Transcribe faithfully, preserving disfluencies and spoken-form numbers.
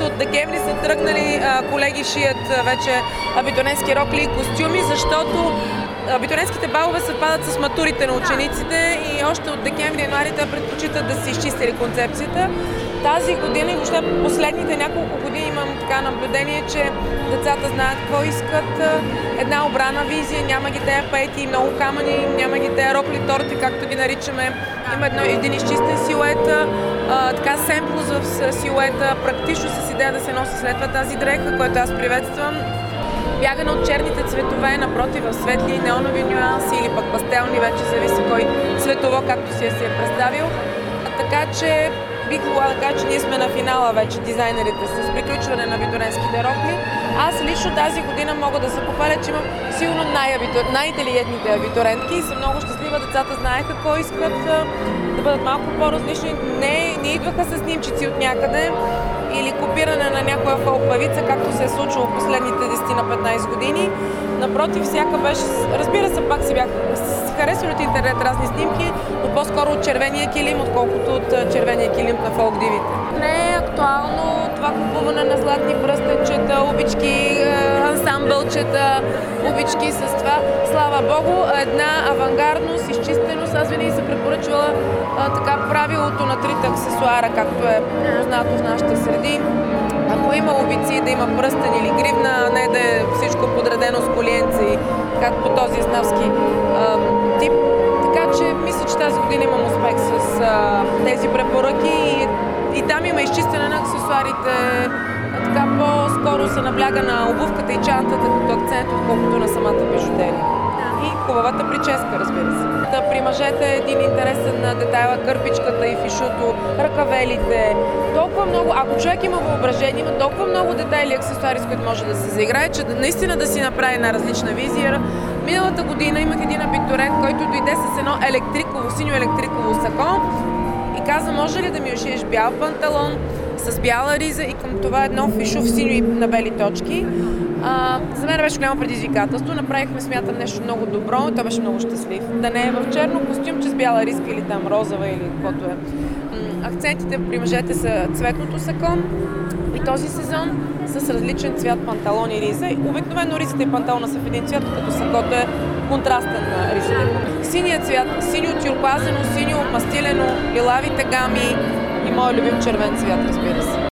от декември са тръгнали а, колеги шият а, вече абитуриентски рокли и костюми, защото абитуриентските балове съвпадат с матурите на учениците и още от декември-януари те предпочитат да си изчистили концепцията. Тази година и въобще последните няколко години имам така наблюдение, че децата знаят какво искат. Една обрана визия, няма ги тея пети, много камъни, няма ги тея рокли торти, както ги наричаме. Има едно, един изчистен силует, а, така семплус в силуета, практично с идея да се носи след това тази дреха, което аз приветствам. Бягане от черните цветове, напротив в светли неонови нюанси или пък пастелни, вече зависи кой цветово, както си е си е представил. А, така че бих могла да кажа, че ние сме на финала вече, дизайнерите, с приключване на абитуриентските рокли. Аз лично тази година мога да се похваля, че имам сигурно най-абитур... най-интелигентните абитурентки и съм много щастлива. Децата знаеха какво искат, да бъдат малко по-различни. Не, не идваха с снимчици от някъде или копиране на някоя фолк-павица, както се е случило в последните десет на петнайсет години. Напротив, всяка беше... Разбира се, пак си бях харесвали от интернет разни снимки, но по-скоро от червения килим, отколкото от червения килим на фолк-дивите. Не е актуално това купуване на златни пръстенчета, обички, ансамбълчета, обички с това. Слава Богу, една авангардност, изчистеност. Аз винаги се препоръчвала а, така правилото на трите аксесуара, както е познато в нашите среди. Ако има обици, да има пръстен или гривна, а не да е всичко подредено с колиенци, така по този еснавски а, тип. Така че мисля, че тази година имам успех с а, тези препоръки и, и там има изчистене на аксесуарите. Така по-скоро се набляга на обувката и чантата като акцент, отколкото на самата бижутерия. И хубавата прическа, разбира се. При мъжете е един интересен детайл, кърпичката и фишуто, ръкавелите. Толкова много, ако човек има въображение, има толкова много детайли и аксесуари, с които може да се заиграе, че наистина да си направи една различна визия. Миналата година имах един абитурент, който дойде с едно електриково, синьо електриково сако и каза, може ли да ми ушиеш бял панталон с бяла риза и към това едно фишов синьо и на бели точки. А, за мен беше голямо предизвикателство. Направихме, смятам, нещо много добро и той беше много щастлив. Да не е в черно костюмче с бяла риска или там розова или каквото е. М- акцентите при мъжете са цветното сако и този сезон с различен цвят панталон и риза. Обикновено ризата и панталона са в един цвят, като сакото е контрастен на ризата. Синият цвят, синьо тюркуазено, синьо мастилено, лилавите гами и моят любим червен цвят, разбира се.